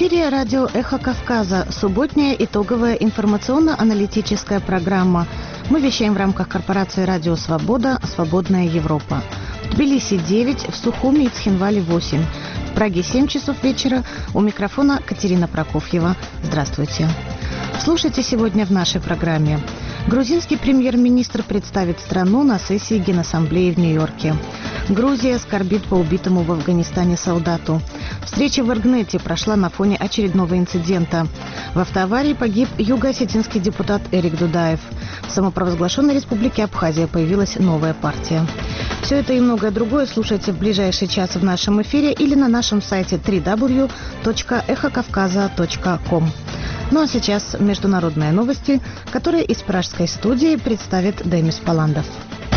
эфире радио «Эхо Кавказа», субботняя итоговая информационно-аналитическая программа. Мы вещаем в рамках корпорации «Радио Свобода. Свободная Европа». В Тбилиси 9, в Сухуми и Цхинвале 8. В Праге 7 часов вечера. У микрофона Катерина Прокофьева. Здравствуйте. Слушайте сегодня в нашей программе. Грузинский премьер-министр представит страну на сессии Генассамблеи в Нью-Йорке. Грузия скорбит по убитому в Афганистане солдату. Встреча в Иргнете прошла на фоне очередного инцидента. В автоаварии погиб юго-осетинский депутат Эрик Дудаев. В самопровозглашенной республике Абхазия появилась новая партия. Все это и многое другое слушайте в ближайший час в нашем эфире или на нашем сайте www.ekhokavkaza.com. Ну а сейчас международные новости, которые из пражской студии представит Демис Паландов.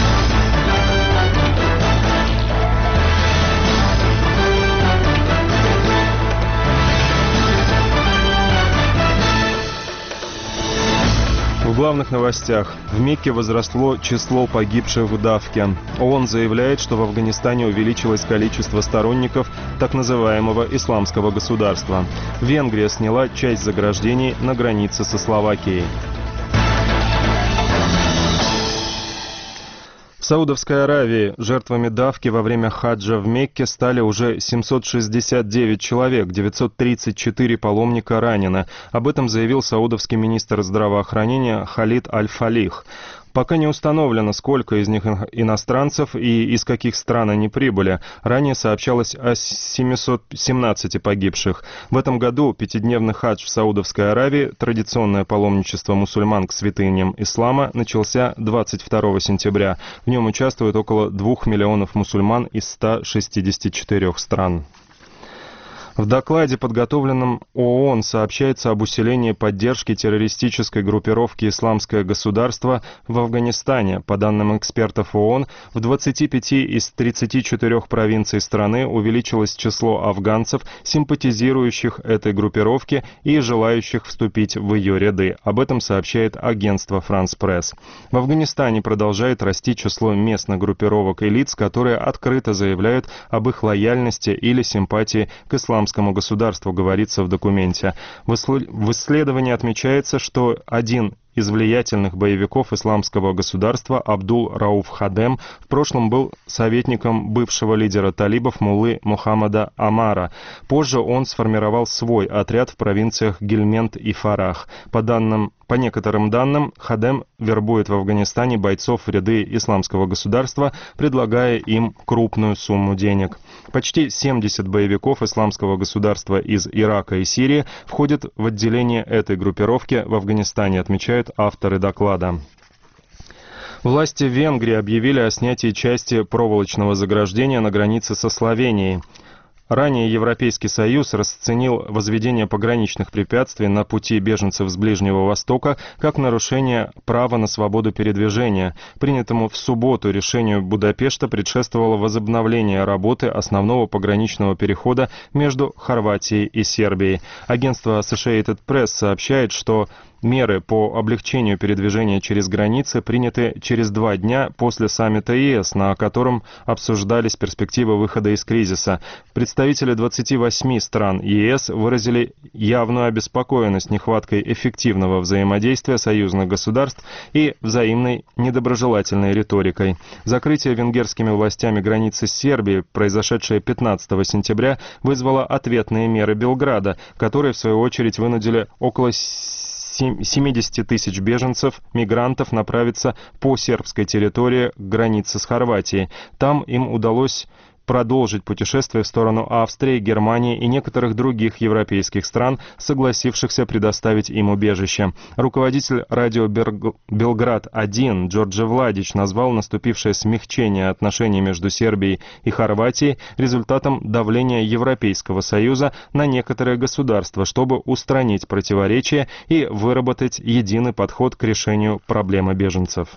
В главных новостях. В Мекке возросло число погибших в давке. ООН заявляет, что в Афганистане увеличилось количество сторонников так называемого исламского государства. Венгрия сняла часть заграждений на границе со Словакией. В Саудовской Аравии жертвами давки во время хаджа в Мекке стали уже 769 человек, 934 паломника ранены. Об этом заявил саудовский министр здравоохранения Халид Аль-Фалих. Пока не установлено, сколько из них иностранцев и из каких стран они прибыли. Ранее сообщалось о 717 погибших. В этом году пятидневный хадж в Саудовской Аравии, традиционное паломничество мусульман к святыням ислама, начался 22 сентября. В нем участвует около 2 миллионов мусульман из 164 стран. В докладе, подготовленном ООН, сообщается об усилении поддержки террористической группировки «Исламское государство» в Афганистане. По данным экспертов ООН, в 25 из 34 провинций страны увеличилось число афганцев, симпатизирующих этой группировке и желающих вступить в ее ряды. Об этом сообщает агентство «Франс Пресс». В Афганистане продолжает расти число местных группировок и лиц, которые открыто заявляют об их лояльности или симпатии к исламскому государству, говорится в документе. В исследовании отмечается, что один из влиятельных боевиков исламского государства Абдул-Рауф Хадем в прошлом был советником бывшего лидера талибов муллы Мухаммада Амара. Позже он сформировал свой отряд в провинциях Гельмент и Фарах. По некоторым данным, Хадем вербует в Афганистане бойцов в ряды исламского государства, предлагая им крупную сумму денег. Почти 70 боевиков исламского государства из Ирака и Сирии входят в отделение этой группировки в Афганистане, отмечают авторы доклада. Власти Венгрии объявили о снятии части проволочного заграждения на границе со Словенией. Ранее Европейский Союз расценил возведение пограничных препятствий на пути беженцев с Ближнего Востока как нарушение права на свободу передвижения. Принятому в субботу решению Будапешта предшествовало возобновление работы основного пограничного перехода между Хорватией и Сербией. Агентство Associated Press сообщает, что меры по облегчению передвижения через границы приняты через 2 дня после саммита ЕС, на котором обсуждались перспективы выхода из кризиса. Представители 28 стран ЕС выразили явную обеспокоенность нехваткой эффективного взаимодействия союзных государств и взаимной недоброжелательной риторикой. Закрытие венгерскими властями границы с Сербией, произошедшее 15 сентября, вызвало ответные меры Белграда, которые, в свою очередь, вынудили около 70 тысяч беженцев, мигрантов направиться по сербской территории к границе с Хорватией. Там им удалось продолжить путешествие в сторону Австрии, Германии и некоторых других европейских стран, согласившихся предоставить им убежище. Руководитель радио «Белград-1» Джордже Владич назвал наступившее смягчение отношений между Сербией и Хорватией результатом давления Европейского Союза на некоторые государства, чтобы устранить противоречия и выработать единый подход к решению проблемы беженцев.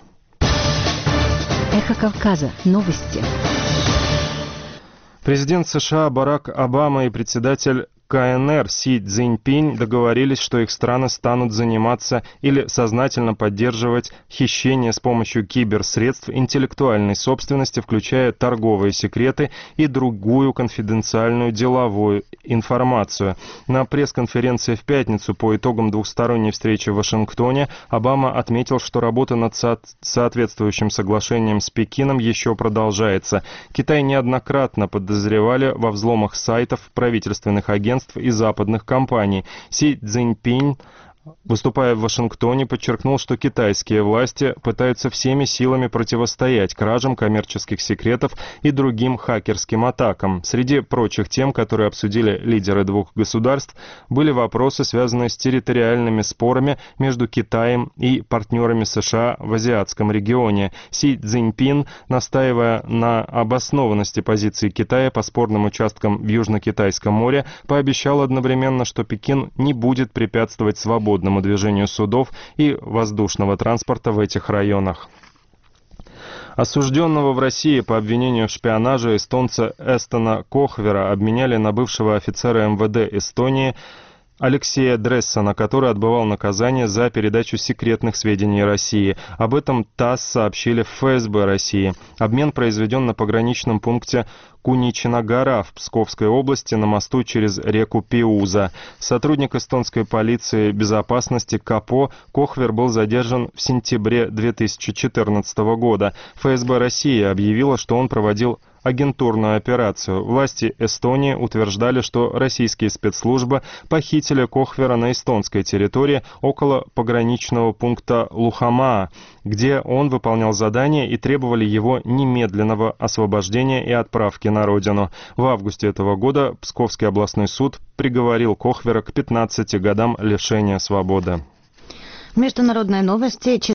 Эхо Кавказа. Новости. Президент США Барак Обама и председатель КНР Си Цзиньпинь договорились, что их страны станут заниматься или сознательно поддерживать хищение с помощью киберсредств интеллектуальной собственности, включая торговые секреты и другую конфиденциальную деловую информацию. На пресс-конференции в пятницу по итогам двухсторонней встречи в Вашингтоне Обама отметил, что работа над соответствующим соглашением с Пекином еще продолжается. Китай неоднократно подозревали во взломах сайтов правительственных агентств и западных компаний. Си Цзиньпинь, выступая в Вашингтоне, подчеркнул, что китайские власти пытаются всеми силами противостоять кражам коммерческих секретов и другим хакерским атакам. Среди прочих тем, которые обсудили лидеры двух государств, были вопросы, связанные с территориальными спорами между Китаем и партнерами США в азиатском регионе. Си Цзиньпин, настаивая на обоснованности позиции Китая по спорным участкам в Южно-Китайском море, пообещал одновременно, что Пекин не будет препятствовать свободному движению судов и воздушного транспорта в этих районах. Осужденного в России по обвинению в шпионаже эстонца Эстона Кохвера обменяли на бывшего офицера МВД Эстонии Алексея Дрессона, который отбывал наказание за передачу секретных сведений России. Об этом ТАСС сообщили в ФСБ России. Обмен произведен на пограничном пункте Куничина-Гора в Псковской области на мосту через реку Пиуза. Сотрудник эстонской полиции безопасности КАПО Кохвер был задержан в сентябре 2014 года. ФСБ России объявила, что он проводил агентурную операцию. Власти Эстонии утверждали, что российские спецслужбы похитили Кохвера на эстонской территории около пограничного пункта Лухамаа, где он выполнял задание, и требовали его немедленного освобождения и отправки на родину. В августе этого года Псковский областной суд приговорил Кохвера к 15 годам лишения свободы. Международные новости.